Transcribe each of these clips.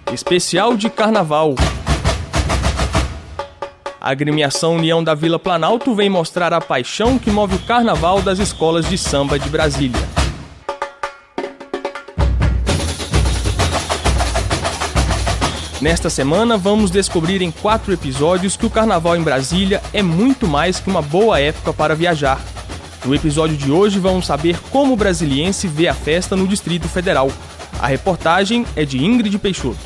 Especial de Carnaval. A agremiação União da Vila Planalto vem mostrar a paixão que move o carnaval das escolas de samba de Brasília. Nesta semana, vamos descobrir em 4 episódios que o carnaval em Brasília é muito mais que uma boa época para viajar. No episódio de hoje, vamos saber como o brasiliense vê a festa no Distrito Federal. A reportagem é de Ingrid Peixoto.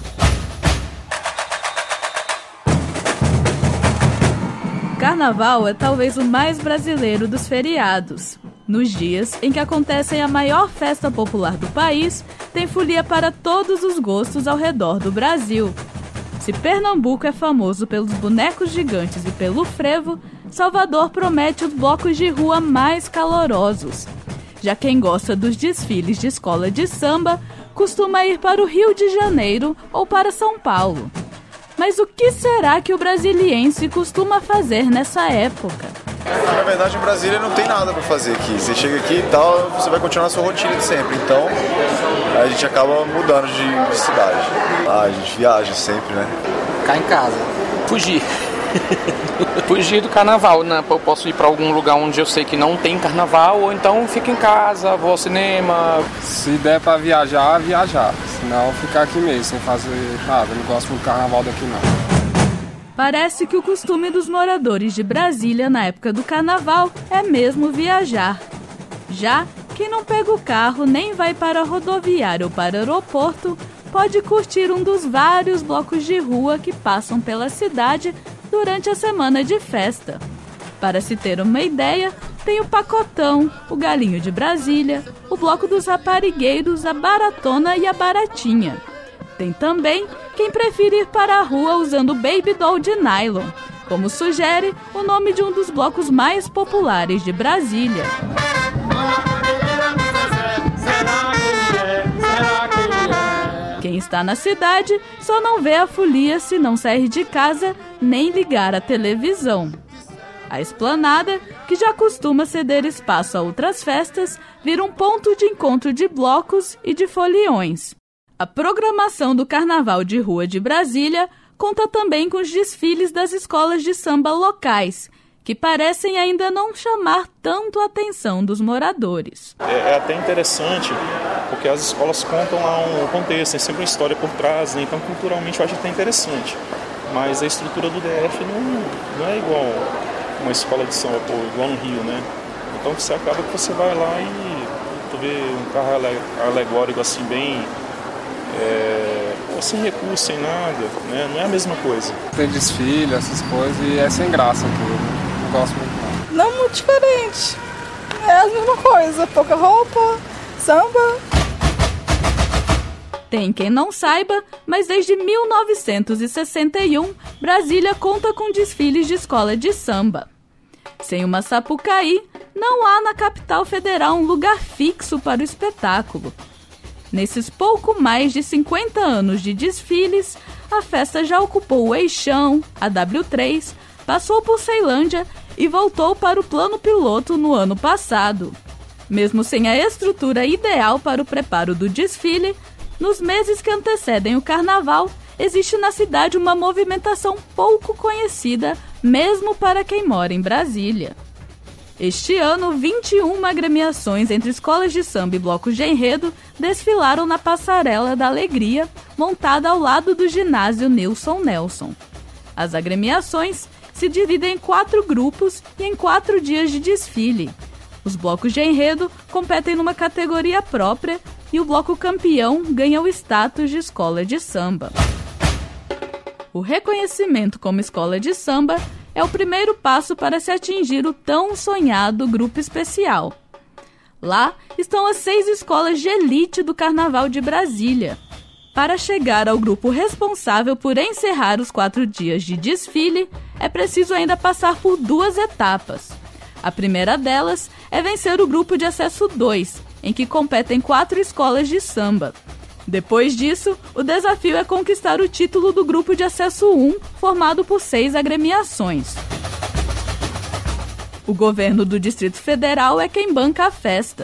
Carnaval é talvez o mais brasileiro dos feriados. Nos dias em que acontecem a maior festa popular do país, tem folia para todos os gostos ao redor do Brasil. Se Pernambuco é famoso pelos bonecos gigantes e pelo frevo, Salvador promete os blocos de rua mais calorosos. Já quem gosta dos desfiles de escola de samba, costuma ir para o Rio de Janeiro ou para São Paulo. Mas o que será que o brasiliense costuma fazer nessa época? Na verdade, em Brasília não tem nada para fazer aqui. Você chega aqui e tal, você vai continuar a sua rotina de sempre. Então, a gente acaba mudando de cidade. A gente viaja sempre, né? Ficar em casa. Fugir. Fugir do carnaval, né? Eu posso ir para algum lugar onde eu sei que não tem carnaval, ou então fico em casa, vou ao cinema. Se der para viajar, viajar. Senão ficar aqui mesmo, sem fazer nada. Não gosto muito do carnaval daqui, não. Parece que o costume dos moradores de Brasília na época do carnaval é mesmo viajar. Já quem não pega o carro nem vai para a rodoviária ou para o aeroporto, pode curtir um dos vários blocos de rua que passam pela cidade durante a semana de festa. Para se ter uma ideia, tem o Pacotão, o Galinho de Brasília, o Bloco dos Raparigueiros, a Baratona e a Baratinha. Tem também quem prefere ir para a rua usando Baby Doll de nylon, como sugere o nome de um dos blocos mais populares de Brasília. Quem está na cidade só não vê a folia se não sair de casa nem ligar a televisão. A esplanada, que já costuma ceder espaço a outras festas, vira um ponto de encontro de blocos e de foliões. A programação do Carnaval de Rua de Brasília conta também com os desfiles das escolas de samba locais, que parecem ainda não chamar tanto a atenção dos moradores. É até interessante, porque as escolas contam lá um contexto, tem sempre uma história por trás, né? Então culturalmente eu acho até interessante. Mas a estrutura do DF não é igual uma escola de samba, igual no Rio, né? Então você acaba que você vai lá e tu vê um carro alegórico assim bem... sem recurso, sem nada, né? Não é a mesma coisa. Tem desfile, essas coisas, e é sem graça aqui. Não gosto muito. Não muito diferente. É a mesma coisa, pouca roupa, samba. Tem quem não saiba, mas desde 1961, Brasília conta com desfiles de escola de samba. Sem uma Sapucaí, não há na capital federal um lugar fixo para o espetáculo. Nesses pouco mais de 50 anos de desfiles, a festa já ocupou o Eixão, a W3, passou por Ceilândia e voltou para o plano piloto no ano passado. Mesmo sem a estrutura ideal para o preparo do desfile, nos meses que antecedem o carnaval, existe na cidade uma movimentação pouco conhecida, mesmo para quem mora em Brasília. Este ano, 21 agremiações entre escolas de samba e blocos de enredo desfilaram na Passarela da Alegria, montada ao lado do ginásio Nilson Nelson. As agremiações se dividem em 4 grupos e em 4 dias de desfile. Os blocos de enredo competem numa categoria própria e o bloco campeão ganha o status de escola de samba. O reconhecimento como escola de samba é o primeiro passo para se atingir o tão sonhado grupo especial. Lá estão as 6 escolas de elite do Carnaval de Brasília. Para chegar ao grupo responsável por encerrar os 4 dias de desfile, é preciso ainda passar por 2 etapas. A primeira delas é vencer o grupo de acesso 2, em que competem 4 escolas de samba. Depois disso, o desafio é conquistar o título do grupo de acesso 1, formado por 6 agremiações. O governo do Distrito Federal é quem banca a festa.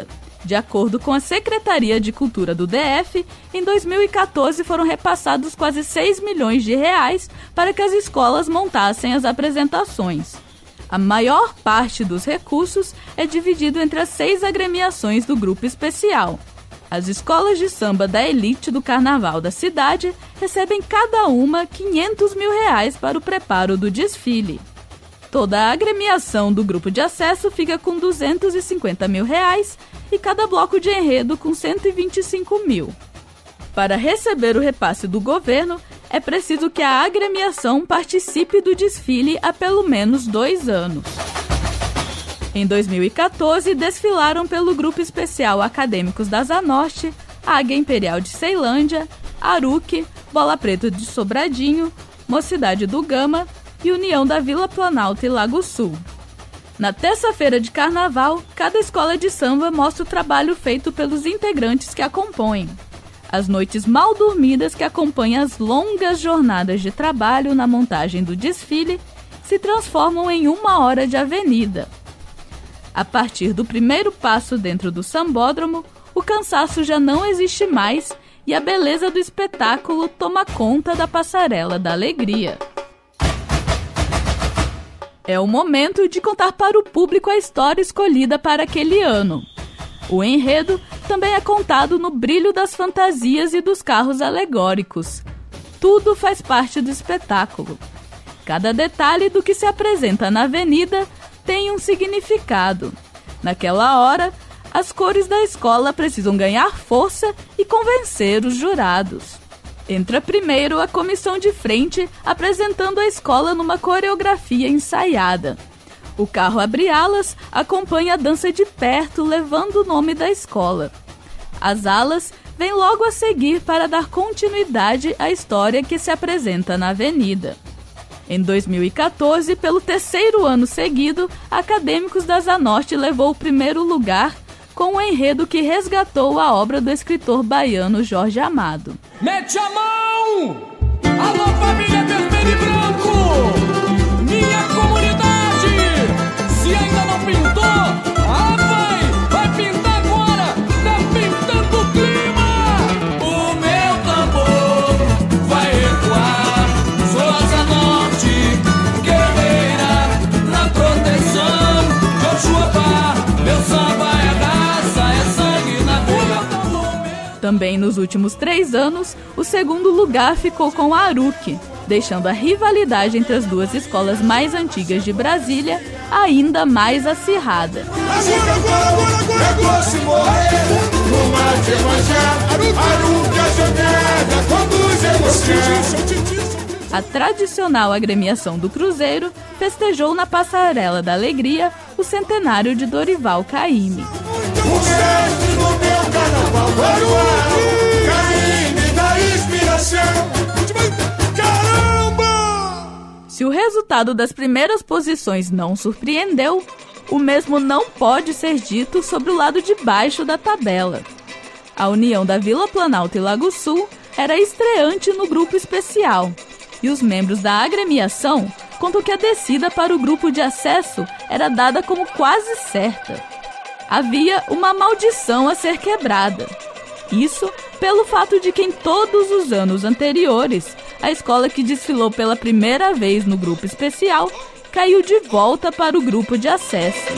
De acordo com a Secretaria de Cultura do DF, em 2014 foram repassados quase 6 milhões de reais para que as escolas montassem as apresentações. A maior parte dos recursos é dividido entre as 6 agremiações do grupo especial. As escolas de samba da elite do carnaval da cidade recebem cada uma R$500 mil para o preparo do desfile. Toda a agremiação do grupo de acesso fica com R$250 mil e cada bloco de enredo com R$125 mil. Para receber o repasse do governo, é preciso que a agremiação participe do desfile há pelo menos 2 anos. Em 2014, desfilaram pelo Grupo Especial Acadêmicos da Zanorte, Águia Imperial de Ceilândia, Aruque, Bola Preta de Sobradinho, Mocidade do Gama e União da Vila Planalto e Lago Sul. Na terça-feira de carnaval, cada escola de samba mostra o trabalho feito pelos integrantes que a compõem. As noites mal dormidas que acompanham as longas jornadas de trabalho na montagem do desfile se transformam em 1 hora de avenida. A partir do primeiro passo dentro do sambódromo, o cansaço já não existe mais e a beleza do espetáculo toma conta da passarela da alegria. É o momento de contar para o público a história escolhida para aquele ano. O enredo também é contado no brilho das fantasias e dos carros alegóricos. Tudo faz parte do espetáculo. Cada detalhe do que se apresenta na avenida tem um significado. Naquela hora, as cores da escola precisam ganhar força e convencer os jurados. Entra primeiro a comissão de frente, apresentando a escola numa coreografia ensaiada. O carro abre-alas acompanha a dança de perto, levando o nome da escola. As alas vêm logo a seguir para dar continuidade à história que se apresenta na avenida. Em 2014, pelo 3º ano seguido, Acadêmicos da Zanorte levou o primeiro lugar com um enredo que resgatou a obra do escritor baiano Jorge Amado. Mete a mão! Alô, família vermelho e branco! Minha comunidade! Se ainda não pintou, vai pintar agora! Tá pintando o clima! O meu tambor vai ecoar. Sou a Zanorte, guerreira na proteção. Joshua Bar, meu samba é raça, é sangue na veia. Também nos últimos 3 anos, o segundo lugar ficou com a Aruque, deixando a rivalidade entre as duas escolas mais antigas de Brasília ainda mais acirrada. A tradicional agremiação do Cruzeiro festejou na Passarela da Alegria o centenário de Dorival Caymmi. Se o resultado das primeiras posições não surpreendeu, o mesmo não pode ser dito sobre o lado de baixo da tabela. A União da Vila Planalto e Lago Sul era estreante no grupo especial, e os membros da agremiação contam que a descida para o grupo de acesso era dada como quase certa. Havia uma maldição a ser quebrada. Isso pelo fato de que em todos os anos anteriores, a escola que desfilou pela primeira vez no grupo especial caiu de volta para o grupo de acesso.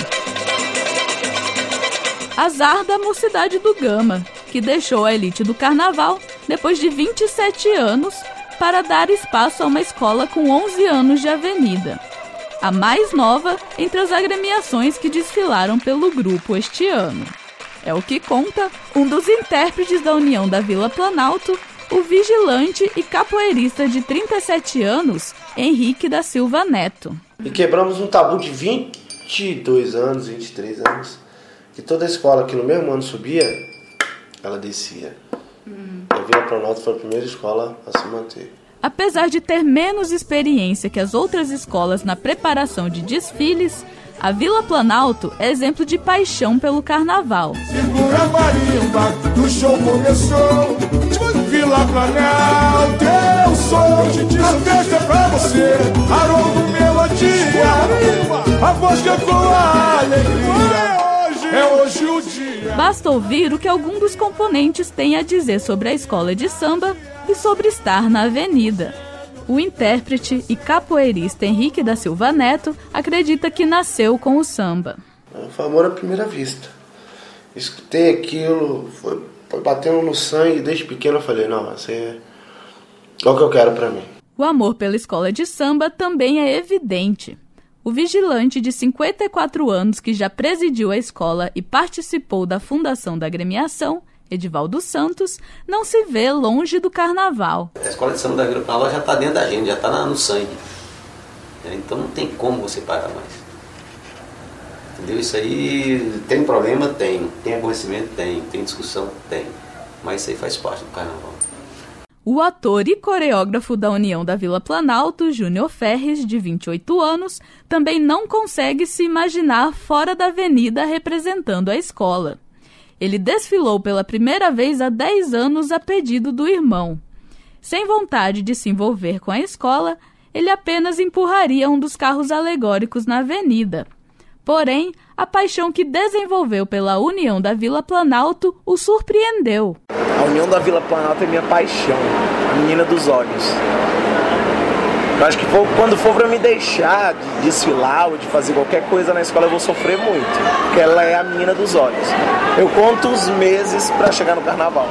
Azar da Mocidade do Gama, que deixou a elite do carnaval depois de 27 anos para dar espaço a uma escola com 11 anos de avenida. A mais nova entre as agremiações que desfilaram pelo grupo este ano. É o que conta um dos intérpretes da União da Vila Planalto, o vigilante e capoeirista de 37 anos, Henrique da Silva Neto. E quebramos um tabu de 22 anos, 23 anos, que toda escola que no mesmo ano subia, ela descia. A Vila Planalto foi a primeira escola a se manter. Apesar de ter menos experiência que as outras escolas na preparação de desfiles, a Vila Planalto é exemplo de paixão pelo carnaval. Segura a marimba, o show começou. Vila Planalto, eu sou. A festa é pra você, Haroldo Melodia. A voz que com a alegria. Hoje é hoje o dia. Basta ouvir o que algum dos componentes tem a dizer sobre a escola de samba e sobre estar na avenida. O intérprete e capoeirista Henrique da Silva Neto acredita que nasceu com o samba. Foi amor à primeira vista. Escutei aquilo, foi batendo no sangue. Desde pequeno eu falei, não, isso é o que eu quero pra mim. O amor pela escola de samba também é evidente. O vigilante de 54 anos que já presidiu a escola e participou da fundação da agremiação, Edivaldo Santos, não se vê longe do carnaval. A escola de samba da Vila Planalto já está dentro da gente, já está no sangue. Então não tem como você parar mais. Entendeu? Isso aí tem problema? Tem. Tem aborrecimento? Tem. Tem discussão? Tem. Mas isso aí faz parte do carnaval. O ator e coreógrafo da União da Vila Planalto, Júnior Ferres, de 28 anos, também não consegue se imaginar fora da avenida representando a escola. Ele desfilou pela primeira vez há 10 anos a pedido do irmão. Sem vontade de se envolver com a escola, ele apenas empurraria um dos carros alegóricos na avenida. Porém, a paixão que desenvolveu pela União da Vila Planalto o surpreendeu. A União da Vila Planalto é minha paixão, a menina dos olhos. Eu acho que quando for para me deixar de desfilar ou de fazer qualquer coisa na escola, eu vou sofrer muito, porque ela é a menina dos olhos. Eu conto os meses para chegar no carnaval.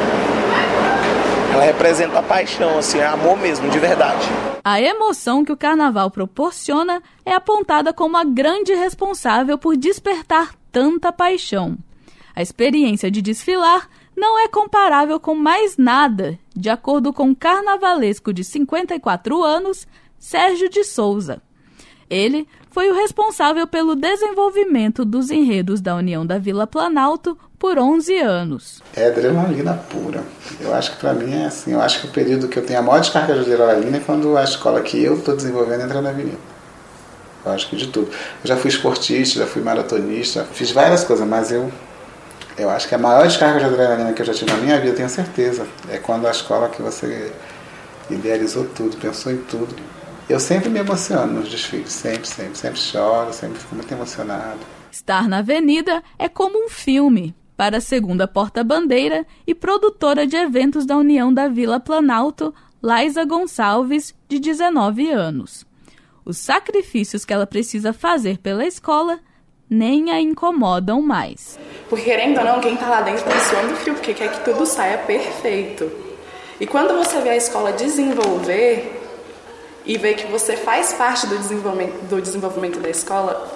Ela representa a paixão, assim, é amor mesmo, de verdade. A emoção que o carnaval proporciona é apontada como a grande responsável por despertar tanta paixão. A experiência de desfilar não é comparável com mais nada, de acordo com o carnavalesco de 54 anos, Sérgio de Souza. Ele foi o responsável pelo desenvolvimento dos enredos da União da Vila Planalto por 11 anos. É adrenalina pura. Eu acho que para mim é assim, eu acho que o período que eu tenho a maior descarga de adrenalina é quando a escola que eu estou desenvolvendo entra na avenida. Eu acho que de tudo. Eu já fui esportista, já fui maratonista, fiz várias coisas, mas eu acho que a maior descarga de adrenalina que eu já tive na minha vida, tenho certeza, é quando a escola que você idealizou tudo, pensou em tudo. Eu sempre me emociono nos desfiles, sempre choro, sempre fico muito emocionado. Estar na avenida é como um filme, para a segunda porta-bandeira e produtora de eventos da União da Vila Planalto, Laísa Gonçalves, de 19 anos. Os sacrifícios que ela precisa fazer pela escola nem a incomodam mais. Porque, querendo ou não, quem está lá dentro está suando frio, porque quer que tudo saia perfeito. E quando você vê a escola desenvolver e vê que você faz parte do desenvolvimento da escola,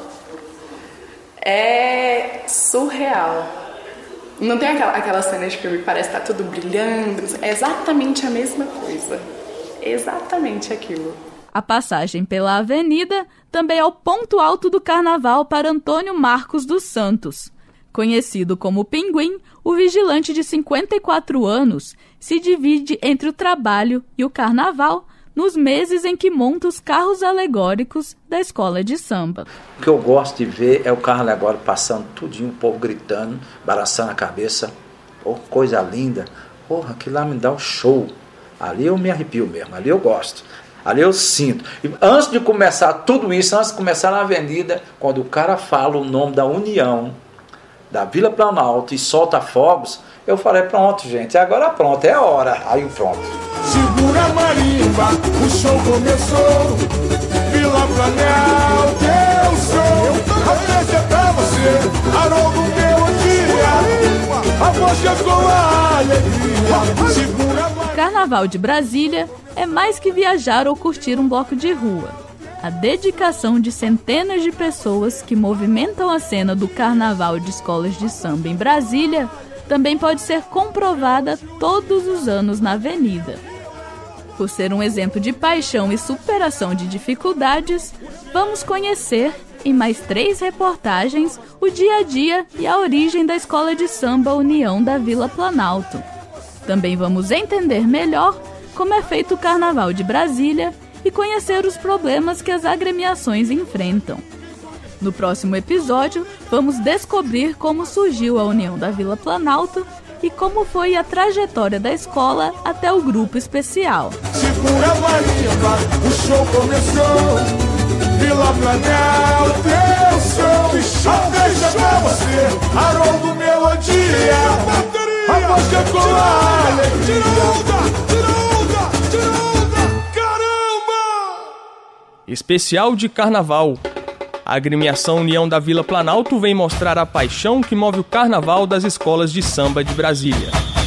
é surreal. Não tem aquela cena de filme que parece que está tudo brilhando. É exatamente a mesma coisa. Exatamente aquilo. A passagem pela avenida também é o ponto alto do carnaval para Antônio Marcos dos Santos. Conhecido como Pinguim, o vigilante de 54 anos se divide entre o trabalho e o carnaval nos meses em que monta os carros alegóricos da escola de samba. O que eu gosto de ver é o carro alegórico passando tudinho, o povo gritando, balançando a cabeça. Oh, coisa linda. Porra, aquilo lá me dá um show. Ali eu me arrepio mesmo, ali eu gosto. Ali eu sinto. E antes de começar tudo isso, antes de começar na avenida, quando o cara fala o nome da União, da Vila Planalto e solta fogos, eu falei, pronto, gente, agora pronto, é a hora. Aí pronto. Segura a marimba, o show começou. Vila Planalto, eu sou. A festa é pra você, Haroldo Melodia. A voz chegou a alegria. Segura a marimba. Carnaval de Brasília é mais que viajar ou curtir um bloco de rua. A dedicação de centenas de pessoas que movimentam a cena do carnaval de escolas de samba em Brasília também pode ser comprovada todos os anos na avenida. Por ser um exemplo de paixão e superação de dificuldades, vamos conhecer, em mais 3 reportagens, o dia a dia e a origem da escola de samba União da Vila Planalto. Também vamos entender melhor como é feito o Carnaval de Brasília e conhecer os problemas que as agremiações enfrentam. No próximo episódio, vamos descobrir como surgiu a União da Vila Planalto e como foi a trajetória da escola até o grupo especial. Segura a marimba, o show começou. Vila Vila Planalto, eu sou a festa pra você, Haroldo Melodia, a voz que ecoa a alegria. Tira onda, caramba! Especial de Carnaval. A agremiação União da Vila Planalto vem mostrar a paixão que move o carnaval das escolas de samba de Brasília.